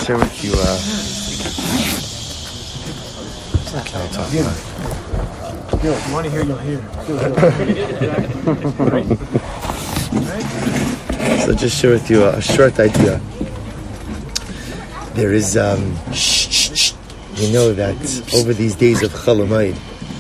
share with you. If you want to hear, you'll hear. So just share with you a short idea. There is, you know that over these days of Chol Hamoed,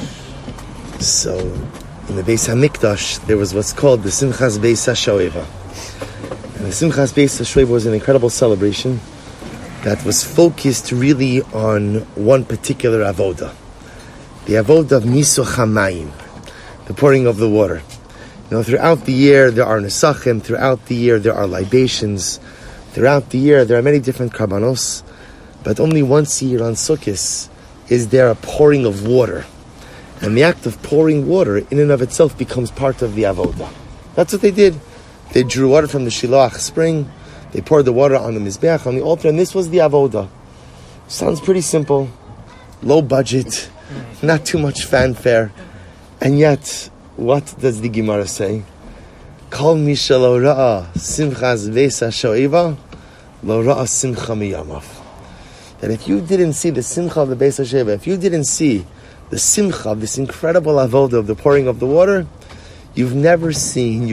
so in the Beis HaMikdash, there was what's called the Simchas Beis HaShoeva. And the Simchas Beis HaShoeva was an incredible celebration that was focused really on one particular avoda. The avoda of Nisuch HaMayim, the pouring of the water. You know, throughout the year there are nesachim, throughout the year there are libations, throughout the year there are many different karbanos, but only once a year on Sukkot is there a pouring of water. And the act of pouring water in and of itself becomes part of the avoda. That's what they did. They drew water from the Shiloach spring, they poured the water on the Mizbeach, on the altar, and this was the avoda. Sounds pretty simple, low budget, not too much fanfare, and yet, what does the Gemara say? Kol mi shelo ra'a simchas beis HaShoeva lo ra'a simcha miyamav. That if you didn't see the simcha of the Beis HaShoeva, if you didn't see the simcha of this incredible avoda of the pouring of the water, you've never seen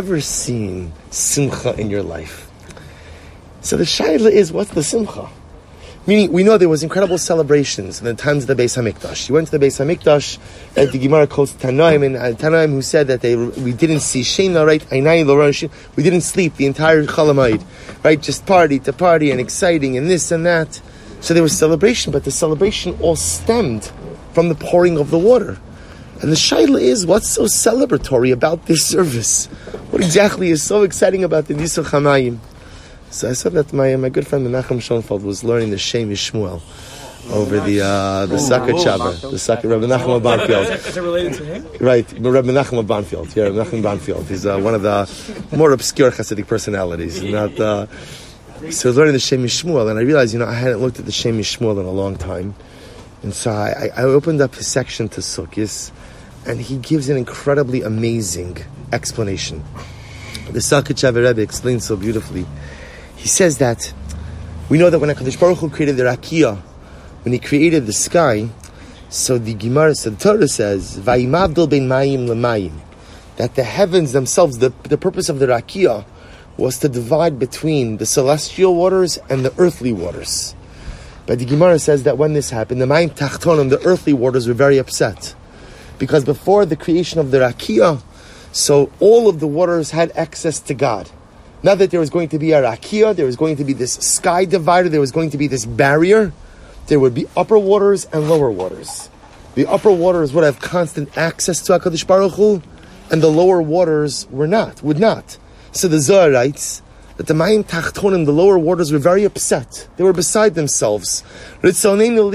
simcha in your life. So the shaila is, what's the simcha? Meaning, we know there was incredible celebrations in the times of the Beis HaMikdash. You went to the Beis HaMikdash, and the Gemara quotes Tanaim, and Tanaim who said that we didn't see Shena, right? We didn't sleep the entire Chol Hamoed, right? Just party to party and exciting and this and that. So there was celebration, but the celebration all stemmed from the pouring of the water. And the shaila is, what's so celebratory about this service? What exactly is so exciting about the Nisuch HaMayim? So I said that my good friend Menachem Schoenfeld was learning the Shem Yishmuel over the Sakat Shabbat, the Sakat Rabbi Menachem of Banfield. Is it related to him? Right, Rabbi Menachem of Banfield. Yeah, Rabbi Menachem Banfield. He's one of the more obscure Hasidic personalities. So I was learning the Shem Yishmuel, and I realized, I hadn't looked at the Shem Yishmuel in a long time. And so I opened up his section to Sukkot, and he gives an incredibly amazing explanation. The Sakat Shabbat Rebbe explains so beautifully. He says that we know that when HaKadosh Baruch Hu created the Rakia, when he created the sky, so the Gemara, so the Torah says, Vayimavdil bein mayim lemayim, that the heavens themselves, the purpose of the Rakia was to divide between the celestial waters and the earthly waters. But the Gemara says that when this happened, the mayim tachtonim, the earthly waters, were very upset. Because before the creation of the Rakia, so all of the waters had access to God. Now that there was going to be a rakia, there was going to be this sky divider, there was going to be this barrier, there would be upper waters and lower waters. The upper waters would have constant access to HaKadosh Baruch Hu, and the lower waters would not. So the Zohar writes that the Mayim Tachtonim, the lower waters, were very upset. They were beside themselves. We also want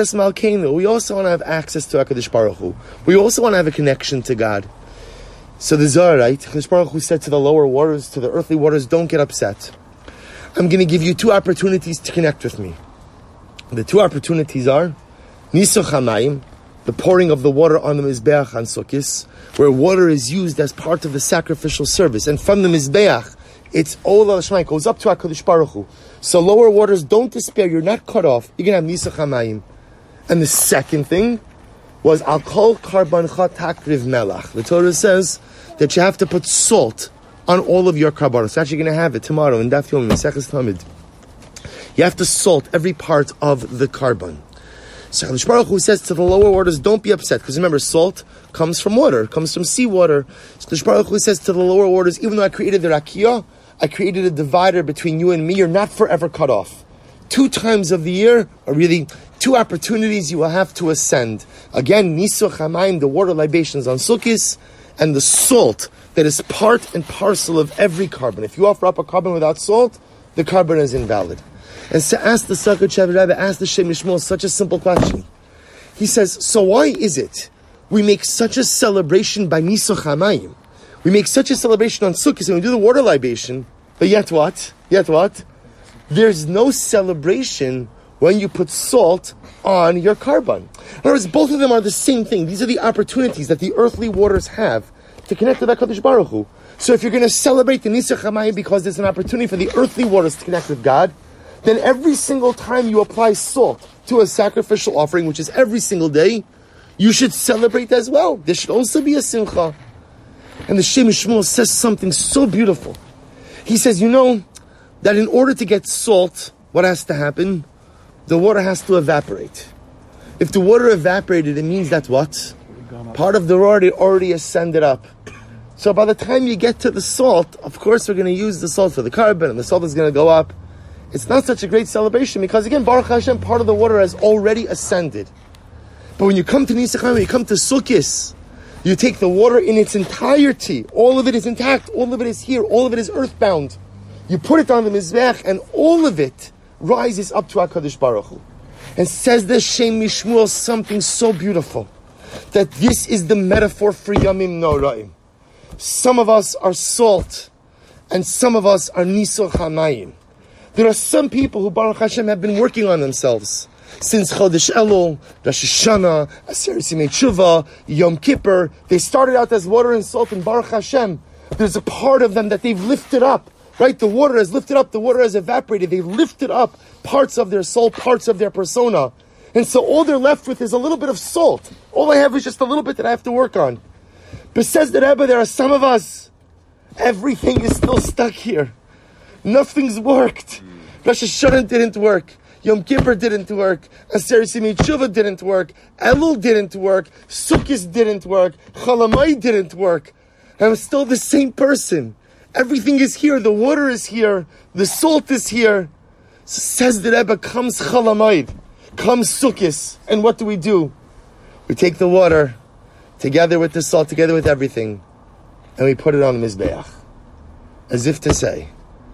to have access to HaKadosh Baruch Hu. We also want to have a connection to God. So the Zohar, right? HaKadosh Baruch Hu said to the lower waters, to the earthly waters, don't get upset. I'm going to give you two opportunities to connect with me. The two opportunities are Nisuch HaMayim, the pouring of the water on the Mizbeach on Sukkot, where water is used as part of the sacrificial service. And from the Mizbeach, it's Ol Shema, it goes up to HaKadosh Baruch Hu. So lower waters, don't despair, you're not cut off. You're going to have Nisuch HaMayim. And the second thing was Al Kol Karbancha Takriv Melach. The Torah says that you have to put salt on all of your karbanos. Actually, you're going to have it tomorrow in Daf Yomi, Maseches Tamid. You have to salt every part of the karban. So HaKadosh Baruch Hu says to the lower waters, don't be upset, because remember, salt comes from water, comes from seawater. So HaKadosh Baruch Hu says to the lower waters, even though I created the Rakia, I created a divider between you and me. You're not forever cut off. 2 times of the year, or really 2 opportunities you will have to ascend. Again, Nisuch HaMayim, the water libations on Sukkot, and the salt that is part and parcel of every carbon. If you offer up a carbon without salt, the carbon is invalid. And so ask the Sakat Shabbat Rebbe, ask the Shem Yishmuel such a simple question. He says, so why is it we make such a celebration by Nisuch HaMayim? We make such a celebration on Sukkot, and we do the water libation, but yet what? There's no celebration when you put salt on your carbon. In other words, both of them are the same thing. These are the opportunities that the earthly waters have to connect with HaKadosh Baruch Hu. So if you're going to celebrate the Nisuch HaMayim because there's an opportunity for the earthly waters to connect with God, then every single time you apply salt to a sacrificial offering, which is every single day, you should celebrate as well. There should also be a simcha. And the Shem Shmuel says something so beautiful. He says, you know, that in order to get salt, what has to happen? The water has to evaporate. If the water evaporated, it means that what? Part of the water already ascended up. So by the time you get to the salt, of course we're going to use the salt for the carbon, and the salt is going to go up. It's not such a great celebration because, again, Baruch Hashem, part of the water has already ascended. But when you come to Nisachai, when you come to Sukkot, you take the water in its entirety. All of it is intact. All of it is here. All of it is earthbound. You put it on the Mizbech, and all of it rises up to HaKadosh Baruch Hu. And says the Shem Mishmuel something so beautiful, that this is the metaphor for Yamim Noraim. Some of us are salt, and some of us are Nisoch HaMayim. There are some people who, Baruch Hashem, have been working on themselves since Chodesh Elul, Rosh Hashanah, Aseret Simei Tshuva, Yom Kippur. They started out as water and salt, and Baruch Hashem, there's a part of them that they've lifted up. Right? The water has lifted up, the water has evaporated. They've lifted up parts of their soul, parts of their persona. And so all they're left with is a little bit of salt. All I have is just a little bit that I have to work on. But says the Rebbe, there are some of us, everything is still stuck here. Nothing's worked. Rosh Hashanah didn't work. Yom Kippur didn't work. Aseret Simei Tshuva didn't work. Elul didn't work. Sukkot didn't work. Chalamai didn't work. I'm still the same person. Everything is here. The water is here. The salt is here. So says the Rebbe, comes Chalamayid, comes Sukkot, and what do? We take the water, together with the salt, together with everything, and we put it on the Mizbeach. As if to say,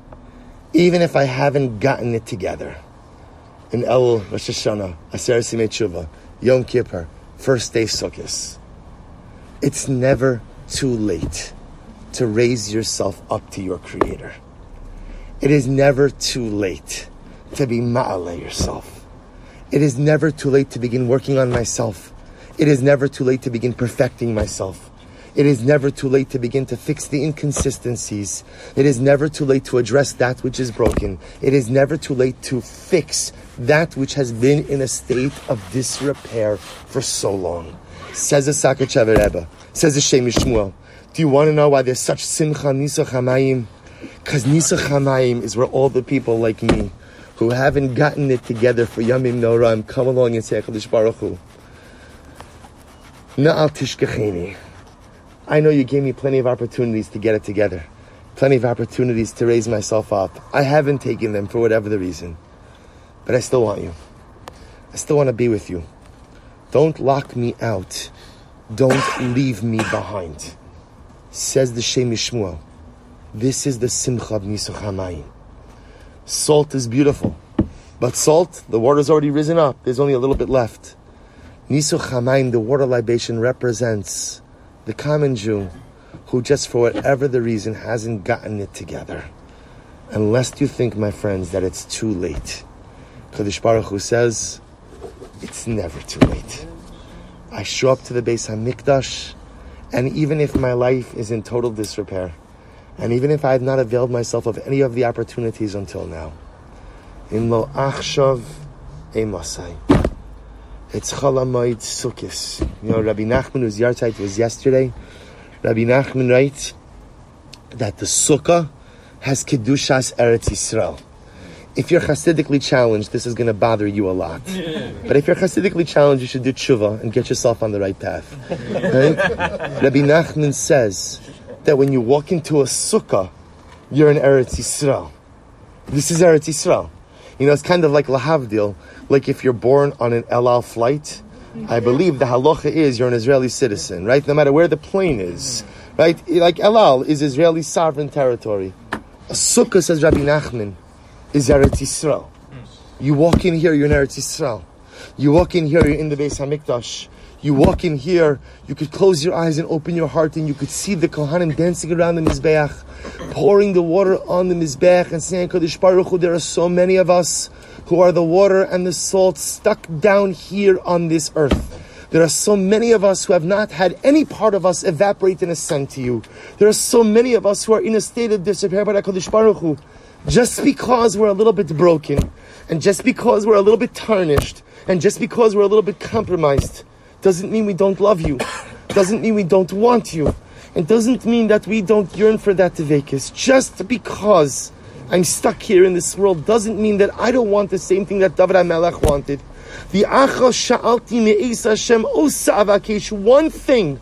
even if I haven't gotten it together, in Elul, Rosh Hashanah, Aseret Simei Tshuva, Yom Kippur, first day Sukkot, it's never too late to raise yourself up to your Creator. It is never too late to be ma'aleh yourself. It is never too late to begin working on myself. It is never too late to begin perfecting myself. It is never too late to begin to fix the inconsistencies. It is never too late to address that which is broken. It is never too late to fix that which has been in a state of disrepair for so long. Says the Sakhachever Rebbe, says the Shem Shmuel, do you want to know why there's such simcha Nisoch HaMayim? Because Nisoch HaMayim is where all the people like me, who haven't gotten it together for Yamim Noraim, come along and say, HaKadosh Baruch Hu, Na'al Tishkecheni. I know you gave me plenty of opportunities to get it together, plenty of opportunities to raise myself up. I haven't taken them for whatever the reason, but I still want you. I still want to be with you. Don't lock me out. Don't leave me behind. Says the Shem Shmuel, this is the simcha of Nisoch HaMayim. Salt is beautiful, but salt, the water's already risen up. There's only a little bit left. Nisoch HaMayim, the water libation, represents the common Jew who just for whatever the reason hasn't gotten it together. Unless you think, my friends, that it's too late. Kadosh Baruch Hu says, it's never too late. I show up to the Beis HaMikdash, and even if my life is in total disrepair, and even if I have not availed myself of any of the opportunities until now, in lo achshav emasai, it's Chalamayid Sukkos. You know, Rabbi Nachman, whose Yartzeit was yesterday, Rabbi Nachman writes that the Sukkah has Kedushas Eretz Yisrael. If you're Hasidically challenged, this is going to bother you a lot. But if you're Hasidically challenged, you should do tshuva and get yourself on the right path. Right? Rabbi Nachman says that when you walk into a sukkah, you're in Eretz Yisrael. This is Eretz Yisrael. You know, it's kind of like lahavdil, like if you're born on an El Al flight, I believe the halacha is you're an Israeli citizen, right? No matter where the plane is, right? Like El Al is Israeli sovereign territory. A sukkah, says Rabbi Nachman, is Eretz Yisrael. You walk in here, you're in Eretz Yisrael. You walk in here, you're in the Beis HaMikdash. You walk in here, you could close your eyes and open your heart, and you could see the Kohanim dancing around the Mizbeach, pouring the water on the Mizbeach and saying, Kadosh Baruch Hu, there are so many of us who are the water and the salt stuck down here on this earth. There are so many of us who have not had any part of us evaporate and ascend to you. There are so many of us who are in a state of disrepair by HaKadosh Baruch Hu. Just because we're a little bit broken, And just because we're a little bit tarnished, and just because we're a little bit compromised, doesn't mean we don't love you. Doesn't mean we don't want you. It doesn't mean that we don't yearn for that Dvekus. Just because I'm stuck here in this world doesn't mean that I don't want the same thing that David HaMelech wanted. The Acha Sha'alti Me'ez Hashem Osa Avakesh. One thing.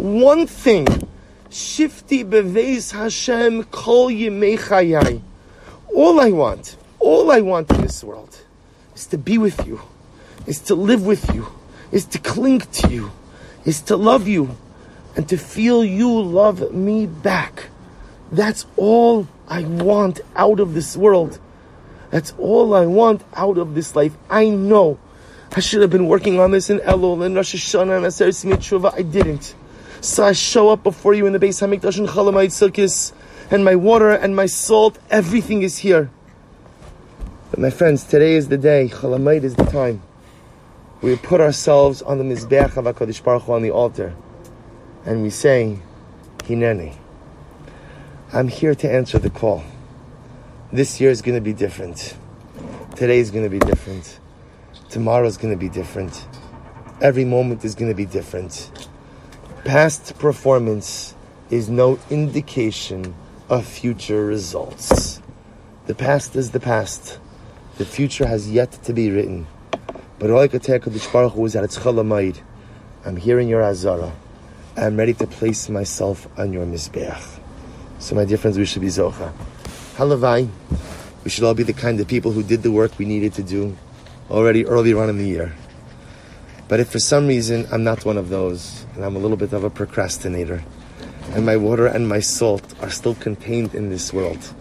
Shifti Beveis Hashem Kol Yemei Chayai. All I want in this world is to be with you, is to live with you, is to cling to you, is to love you, and to feel you love me back. That's all I want out of this world. That's all I want out of this life. I know I should have been working on this in Elul, and Rosh Hashanah, and Aseret Simei Tshuva. I didn't. So I show up before you in the Beis HaMikdash and Chol Hamoed Sukkos, and my water and my salt, everything is here. But my friends, today is the day. Chol Hamoed is the time. We put ourselves on the Mizbeach of HaKadosh Baruch Hu, on the altar, and we say, Hineni. I'm here to answer the call. This year is going to be different. Today is going to be different. Tomorrow is going to be different. Every moment is going to be different. Past performance is no indication of future results. The past is the past. The future has yet to be written. But all I could tell HaKadosh Baruch Hu is that it's Chol Hamoed. I'm hearing your Azara. I'm ready to place myself on your Mizbeach. So my dear friends, we should be Zocha. Halavai, we should all be the kind of people who did the work we needed to do already earlier on in the year. But if for some reason I'm not one of those, and I'm a little bit of a procrastinator, and my water and my salt are still contained in this world,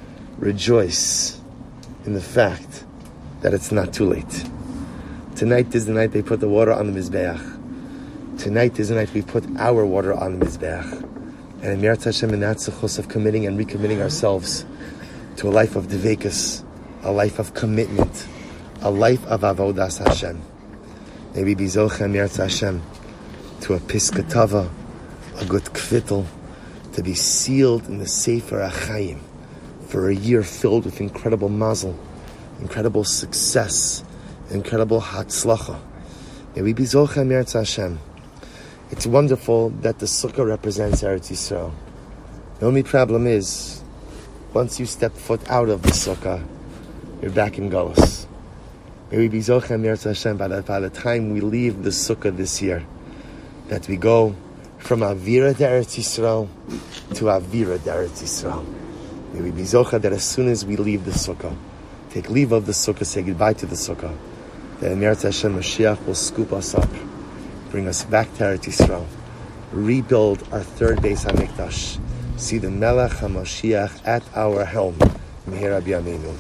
rejoice in the fact that it's not too late. Tonight is the night they put the water on the Mizbeach. Tonight is the night we put our water on the Mizbeach. And in Me'eretz Hashem, in that zechus of committing and recommitting ourselves to a life of Dvekus, a life of commitment, a life of Avodas Hashem. May we be Zocha Me'eretz Hashem to a Piskatava, a good Kvitel, to be sealed in the Sefer HaChaim for a year filled with incredible mazel, incredible success, incredible hatzlacha. May we be Zocha Me'eretz Hashem. It's wonderful that the sukkah represents Eretz Yisrael. The only problem is, once you step foot out of the sukkah, you're back in Galus. May we be Zocha Me'eretz Hashem by the time we leave the sukkah this year, that we go from Avira to Eretz Yisrael to Avira to Eretz Yisrael. May we be Zocha that as soon as we leave the sukkah, take leave of the sukkah, say goodbye to the sukkah, that Me'eretz Hashem Mashiach will scoop us up, bring us back to Eretz Yisrael, rebuild our third Beis HaMikdash, see the Melech HaMashiach at our helm. Meher Rabbi Yameinu.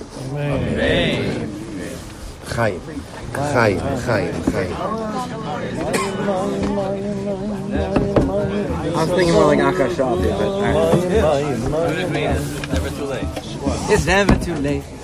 Amen. Chaim, Chaim, Chaim, Chaim. I was thinking more like Akash Shafi, but Never too late. It's never too late.